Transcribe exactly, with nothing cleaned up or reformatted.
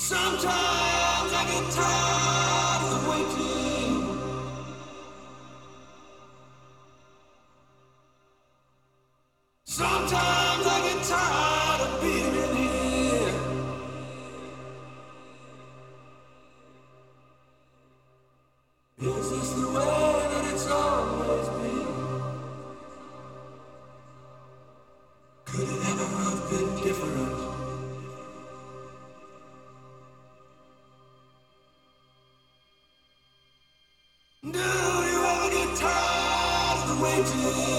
Sometimes I get tired of waiting. Sometimes I get tired of being in here. Is this the way that it's always been? Could it ever have been different? Do you ever get tired of the waiting?